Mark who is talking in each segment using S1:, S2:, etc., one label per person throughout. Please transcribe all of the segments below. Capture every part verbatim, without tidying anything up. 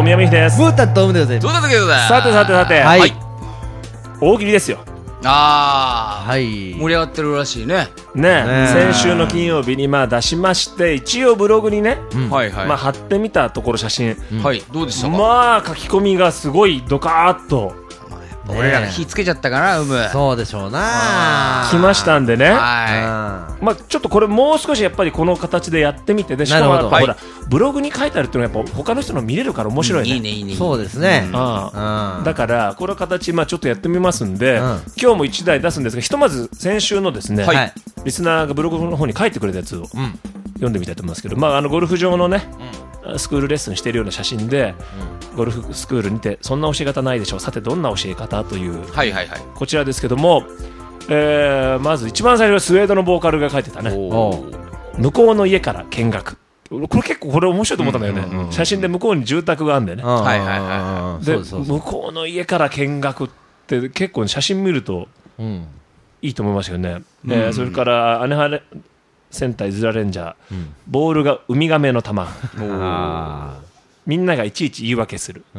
S1: 宮美です。
S2: ブータントムでございます。
S3: どうだったけどだ。
S1: さてさてさて、
S2: はい、
S1: はい、大喜利ですよ。
S3: ああ、
S2: はい、
S3: 盛り上がってるらしいね。
S1: ね、
S2: ね
S1: 先週の金曜日にまあ出しまして、一応ブログにね、
S2: うん、
S3: はいはい、
S1: まあ貼ってみたところ写真、
S2: うん、
S3: はい、どうでしたか。
S1: まあ書き込みがすごいドカーッと
S3: 俺らが火つけちゃったかな、うむ。
S2: そうでしょうな。
S1: 来ましたんでね、
S3: は
S1: まあちょっとこれもう少しやっぱりこの形でやってみて、でしかもやっぱほらブログに書いてあるっていうのはやっぱ他の人の見れるから面白いね。
S3: いいねいいね。
S2: そうですね。
S1: ああ、だからこの形まあちょっとやってみますんで、
S2: うん、
S1: 今日もいちだい出すんですが、ひとまず先週のですね、
S3: はい、
S1: リスナーがブログの方に書いてくれたやつを読んでみたいと思いますけど、まああのゴルフ場のね、うん、スクールレッスンしているような写真で、うん、ゴルフスクールにてそんな教え方ないでしょう、さてどんな教え方という、
S3: はいはいはい、
S1: こちらですけども、えー、まず一番最初はスウェードのボーカルが書いてたね。向こうの家から見学。これ結構これ面白いと思ったんだよね、うんうんうん、写真で向こうに住宅があるんだよね。
S3: はいはいはい。
S1: で向こうの家から見学って結構写真見るといいと思いましたよね、うん、えー、それから姉原センターイズラレンジャー、うん、ボールがウミガメの玉みんながいちいち言い訳する、うん、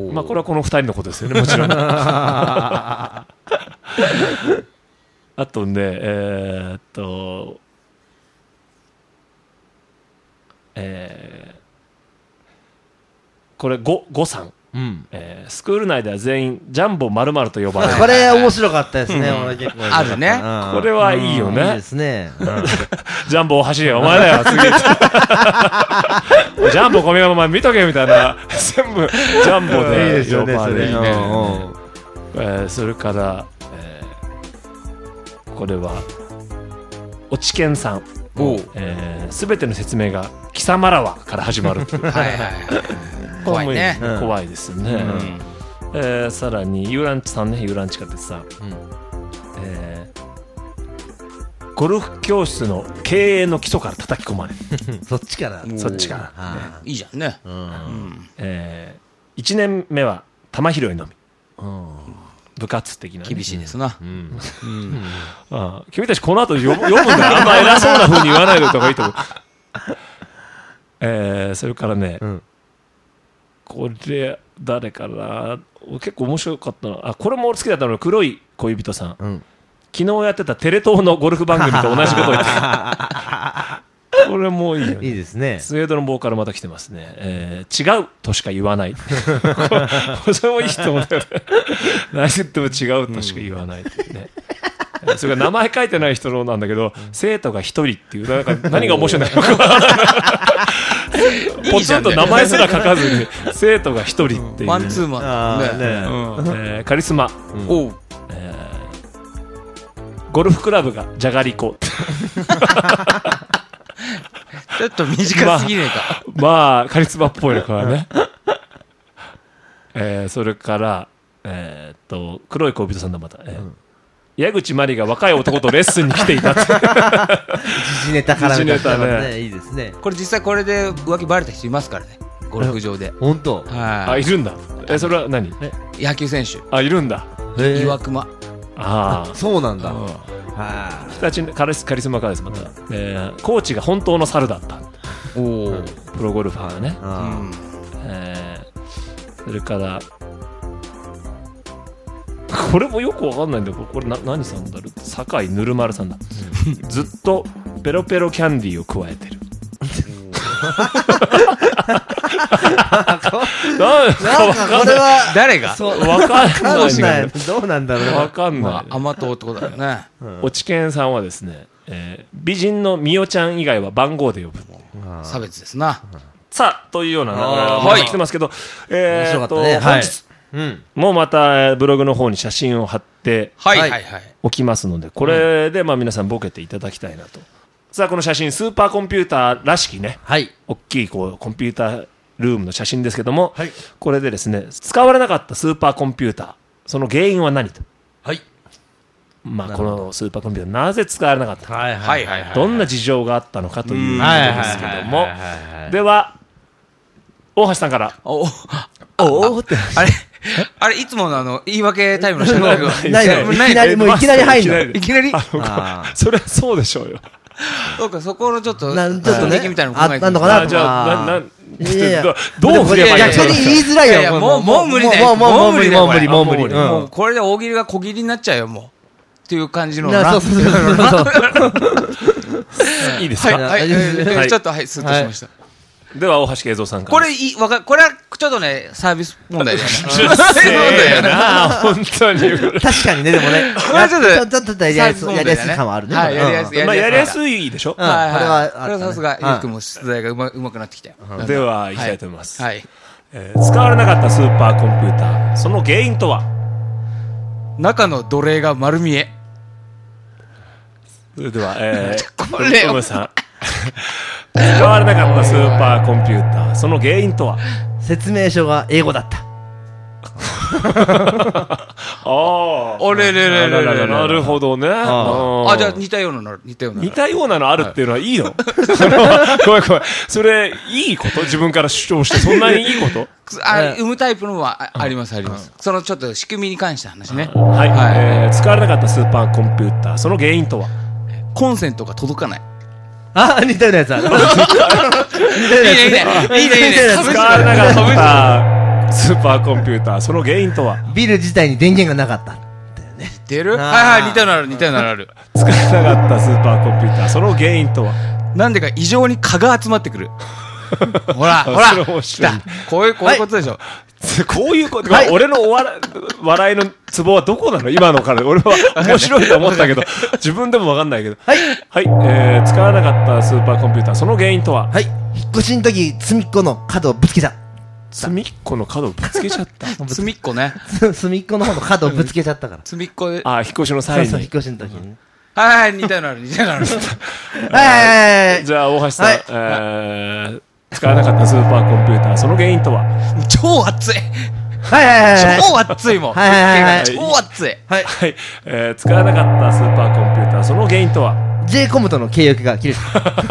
S1: まあこれはこのふたりのことですよね、もちろんあとね、えー、っとえー、これ ご, ごさん、うん、えー、スクール内では全員ジャンボ〇〇と呼ばれる。
S2: これ面白かったですね、うん、俺結構
S3: あるね、
S1: うん、これはいいよね、
S2: うん、いいですね、うん、
S1: ジャンボ大橋お前だよ次ジャンボ小宮お前見とけみたいな全部ジャンボで呼ばれる、ね、えー、それから、えー、これは落ち研さん、えー、全ての説明が貴様らはから始まるはいはい、はい、
S3: 怖いね、
S1: 怖いですね、うん、えー、さらにユーランチさんね、ユーランチかってさ、うん、えー、ゴルフ教室の経営の基礎から叩き込まれる
S2: そっちから
S1: そっちから、ね、
S3: いいじゃんね、うん、
S1: えー、いちねんめは球拾いのみ、うん、部活的な、ね、
S3: 厳しいですな、うんうん、
S1: ああ、君たちこの後読むんだよあんま偉そうな風に言わないでおいた方がいいと思うえー、それからね、うん、これ誰かな、結構面白かったなあ、これも俺好きだったのは黒い恋人さん、うん、昨日やってたテレ東のゴルフ番組と同じことを言ってこれもいいよね、
S2: いいですね。
S1: スウェードのボーカルまた来てますね、えー、違うとしか言わないそれもいいと思うんだよね何言っても違うとしか言わないっていうね、うん、それから名前書いてない人のなんだけど、うん、生徒が一人っていう、なんか何が面白いんだかよくわからないポツンと名前すら書かずに生徒が一人っていう、
S3: マンツーマンね、
S1: ね、うん、えー、カリスマ、うん、おう、えー、ゴルフクラブがじゃがりこ
S3: ちょっと短すぎねえか、
S1: まあ、まあカリスマっぽいのからねえー、それからえー、っと黒い恋人さんだまた、えーうん、矢口真理が若い男とレッスンに来ていたって時
S2: 事ネタから
S1: 時ネタね、
S2: いいですね。
S3: これ実際これで浮気バレた人いますからね、ゴルフ場で。
S2: 本当？
S1: あ、いるんだ。え、それは何？
S3: 野球選手。
S1: あ、いるんだ。
S3: 岩隈。
S1: あ
S2: あ、そうなんだ。
S1: 日立カリスカリスマカーですまた、えー。コーチが本当の猿だった。おお。プロゴルファーがね。あ、うん、えー、それからこれもよくわかんないんだけど、これな何さんだろう。酒井ぬるまるさんだ。ずっとペロペロキャンディーを加えてる。なんかこれは
S3: 誰が
S1: わかんない。
S2: どうなんだろう。
S1: わかんない。
S3: 甘党ってことだよね。
S1: おちけんさんはですね、えー、美人のみおちゃん以外は番号で呼ぶ。
S3: 差別ですな。
S1: さあというような流れがまた来てますけど、えーっと本日もうまたブログの方に写真を貼っておきますので、これでまあ皆さんボケていただきたいなと。さあこの写真スーパーコンピューターらしきね、はい、大きいこうコンピュータールームの写真ですけども、はい、これでですね使われなかったスーパーコンピューター、その原因は何と、はい、まあこのスーパーコンピューターなぜ使われなかったか、はいはいはいはい、どんな事情があったのかということですけども、では大橋さんから。お
S3: おおってあれあれいつものあの言い訳タイムのシャドウが
S2: ないの、いきなりもういきなり入るの、
S3: いきなり
S1: それはそうでしょうよ。
S3: そうか、そこのちょっと
S2: ちょっとね
S3: みたいなの考えて
S2: あったのかなと。
S1: じゃあなな
S2: いやいや
S1: どうすればいいの？
S2: 逆に言いづらいよ。
S3: いやいやもうもう無理だ
S2: も
S3: よ。
S2: うもう無理もう無理もう無理。
S3: もうこれで大喜利が小切りになっちゃうよもう。っていう感じのな。
S2: そうそうそうそう。
S1: いいですか？
S3: はいはい。ちょっとはいスッとしました。
S1: では大橋慶三さんから。
S3: これいわかこれはちょっとねサービス問題だよね。
S1: うるせえな本当に。
S2: 確かにねでもね。
S3: これはちょっと
S2: ちょっとやりやすいやりやすい感はあるね。
S3: はいやりやすい。
S1: まあやりやすいでしょ。
S3: はいはい。これはこれはさすがゆうくんも出題がうまうまくなってきたよ。
S1: では行きたいと思います。
S3: はい。
S1: 使われなかったスーパーコンピューターその原因とは？
S3: 中の奴隷が丸見え。
S1: それではえー
S3: これ
S1: トムさん。使われなかったスーパーコンピューターその原因とは？
S2: 説明書が英語だった。
S1: ああ。
S3: あれれれれれ。
S1: なるほどね。
S3: あ、じゃあ似たようなの似たような。
S1: 似たようなのあるっていうのはいいの？ごめんごめん。それいいこと？自分から主張してそんなにいいこと？
S3: あ、産むタイプのはありますあります。そのちょっと仕組みに関して話ね。
S1: はいはい。使われなかったスーパーコンピューターその原因とは？
S3: コンセントが届かない。
S2: あ、似たようなやつある。似たようなやつ。
S3: いいねいいねいいねいいね。
S1: 使われなかったスーパーコンピューターその原因とは？
S2: ビル自体に電源がなかった。
S3: 似てる？はいはい似たようなの似たようなのある。
S1: 使われなかったスーパーコンピューターその原因とは？
S3: なんでか異常に蚊が集まってくる。ほらほら。来た。こういうこういうことでしょ。
S1: こういうこと、俺のお笑い、笑いのツボはどこなの今のから俺は面白いと思ったけど自分でも分かんないけど
S2: はい、
S1: はいえー、使わなかったスーパーコンピューターその原因とは？
S2: はい、引っ越しの時隅っこの角をぶつけた。
S1: 隅っこの角をぶつけちゃった
S3: 隅っこね。
S2: 隅っこの方の角をぶつけちゃったから。
S3: 隅っこで。
S1: あ、引っ越しの際に。
S2: そうそう引っ越しの時に。
S3: はいはい似たようなの似たようなの。
S2: はい。
S1: じゃあ大橋さん、えー使わなかったスーパーコンピューターその原因とは？
S3: 超熱い。
S2: はいはいはい。
S3: 超熱いもん。
S2: はいはいはい。
S3: 超熱い。
S2: はい。
S1: はい、えー、使わなかったスーパーコンピューターその原因とは？
S2: J コムとの契約が切れた。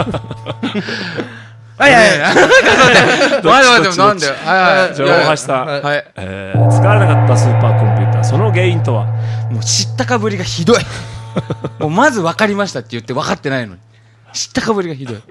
S2: はいはい。
S3: 待って待ってなんで？はいはい。
S1: じゃあ大橋さん、
S3: はい。
S1: えー、使わなかったスーパーコンピューターその原因とは？
S3: もう知ったかぶりがひどい。もうまず分かりましたって言って分かってないのに知ったかぶりがひどい。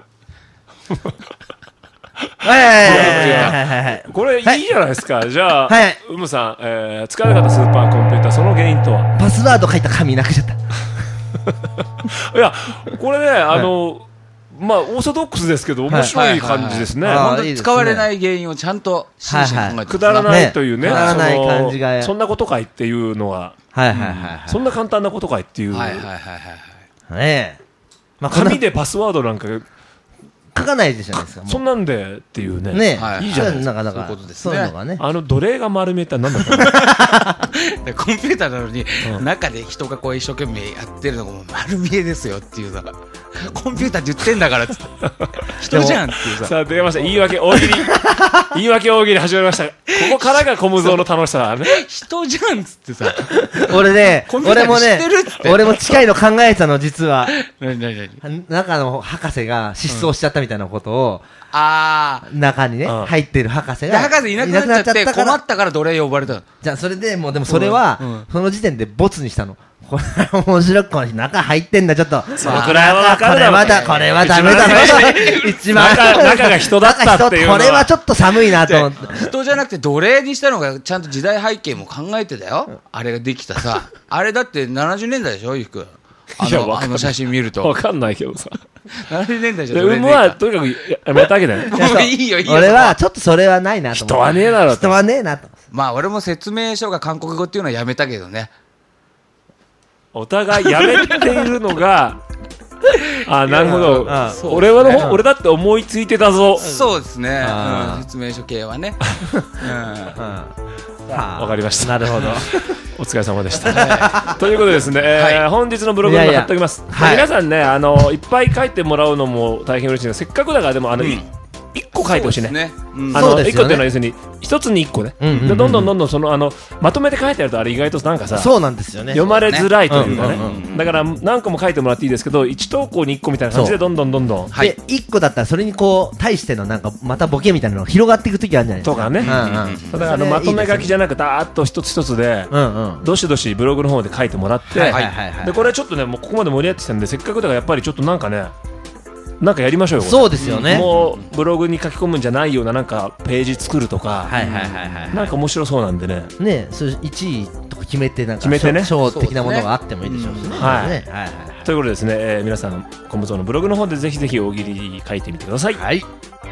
S2: はいはいはいはい。
S1: これいいじゃないですか。じゃあ、
S2: はい、
S1: うむさん、えー、使わなかったスーパーコンピューターその原因とは？
S2: パスワード書いた紙なくしちゃった。
S1: いや、これね、あの、まあ、オーソドックスですけど、面白い感じですね。
S3: 本当に使われない原因をちゃんと真摯に考えて
S1: くだらないというね、
S2: くだらない感じが。
S1: そんなことかいっていうのは、
S2: はいはいはい。
S1: そんな簡単なことかいっていう。
S3: はいはいはいはい。
S2: ねえ。
S1: まあ、紙でパスワードなんか、
S2: 書かないでしょですか。
S1: そんなんでっていうね。
S2: ね
S1: いいじゃないですか。
S2: なかなかそういうのがね。
S1: あの奴隷が丸めたなんだった
S3: の？コンピューターなのに中で人がこう一生懸命やってるのがもう丸見えですよっていうさ。コンピューターって言ってんだからっつって。人じゃんっていうさ。
S1: さあ出ました。言い訳大喜利。言い訳大喜利始まりました。ここからがコムゾーの楽しさだね。
S3: 人じゃんっつってさ。
S2: 俺ね、俺もね、俺も近いの考えたの実は。
S3: 何何何？
S2: 中の博士が失踪しちゃったみたいなことを、
S3: あ
S2: あ中にね、入ってる博士が
S3: 博士いなくなっちゃって困ったから奴隷呼ばれた。
S2: じゃあそれでもうでもそれは、その時点でボツにしたの。これ面白く中入ってんだちょっと。
S1: そのくらいは分かるだろ。
S2: これはだこれはダメだろ。一番
S1: 中が人だったっていうのは。
S2: これはちょっと寒いなと思って。
S3: 人じゃなくて奴隷にしたのがちゃんと時代背景も考えてだよ。あれができたさ。あれだってななじゅうねんだいでしょゆうくん。あのあの写真見ると。
S1: わかんないけどさ。
S3: ななじゅうねんだいじゃん。
S1: うむはとにかくやめたわけだよ。
S3: もういいよいいよ。
S2: 俺はちょっとそれはないなと思って。
S1: 人はねえだろ。
S2: 人はねえなと。
S3: まあ俺も説明書が韓国語っていうのはやめたけどね。
S1: お互いやめているのが、あ、なるほど。俺はの、俺だって思いついてたぞ。
S3: そうですね。説明書系はね。
S1: わかりました。
S2: なるほど。
S1: お疲れ様でした。ということでですね、本日のブログにも貼っておきます。皆さんね、あのいっぱい書いてもらうのも大変嬉しいので、せっかくだからでもあのいっこ書いてほしいね。あのいっこっていうのは要するにひとつにいっこね。どんどんどんどんそのあのまとめて書いてあるとあれ意外となんかさ、
S2: そうなんですよね。
S1: 読まれづらいというかね。だから何個も書いてもらっていいですけど、いち投稿にいっこみたいな感じでどんどんどんどん。
S2: でいっこだったらそれにこう対してのなんかまたボケみたいなのが広がっていく時あるじゃないですか。
S1: とかね。だからあのまとめ書きじゃなくダーッと一つ一つでどしどしブログの方で書いてもらって、でこれちょっとねもうここまで盛り上がってきたんでせっかくだからやっぱりちょっとなんかね。 なんかやりましょうよ。
S2: そうですよね。
S1: もうブログに書き込むんじゃないようななんかページ作るとか、
S2: はいはいはいはい、
S1: なんか面白そうなんでね。
S2: ね、それいちいとか決めてなんか
S1: 決めてね、
S2: 賞的なものがあってもいいでしょうしね。
S1: はいはいはい。ということでですね、えー、皆さんコムゾーのブログの方でぜひぜひ大喜利書いてみてください。
S2: はい。